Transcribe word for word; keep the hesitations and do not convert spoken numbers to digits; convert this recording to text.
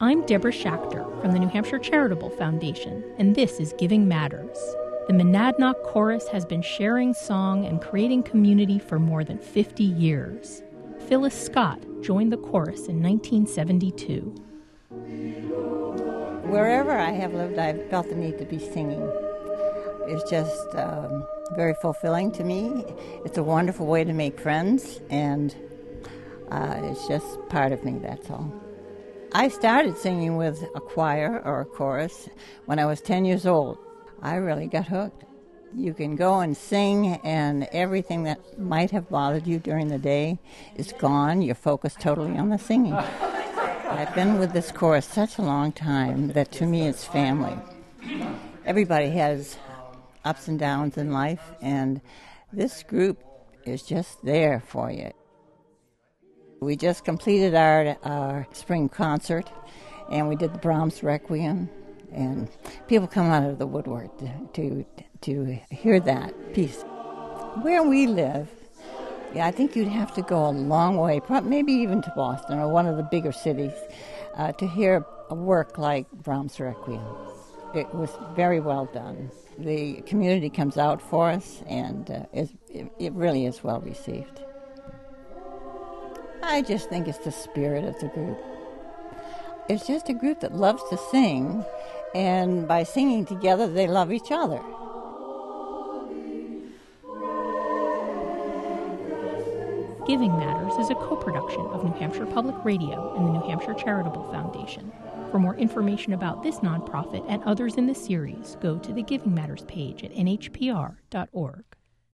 I'm Deborah Schachter from the New Hampshire Charitable Foundation, and this is Giving Matters. The Monadnock Chorus has been sharing song and creating community for more than fifty years. Phyllis Scott joined the chorus in nineteen seventy-two. Wherever I have lived, I've felt the need to be singing. It's just um, very fulfilling to me. It's a wonderful way to make friends, and uh, it's just part of me, that's all. I started singing with a choir or a chorus when I was ten years old. I really got hooked. You can go and sing, and everything that might have bothered you during the day is gone. You're focused totally on the singing. I've been with this chorus such a long time that to me it's family. Everybody has ups and downs in life, and this group is just there for you. We just completed our, our spring concert, and we did the Brahms Requiem. And people come out of the woodwork to, to to hear that piece. Where we live, yeah, I think you'd have to go a long way, maybe even to Boston or one of the bigger cities, uh, to hear a work like Brahms Requiem. It was very well done. The community comes out for us, and uh, it, it really is well received. I just think it's the spirit of the group. It's just a group that loves to sing, and by singing together, they love each other. Giving Matters is a co-production of New Hampshire Public Radio and the New Hampshire Charitable Foundation. For more information about this nonprofit and others in the series, go to the Giving Matters page at N H P R dot org.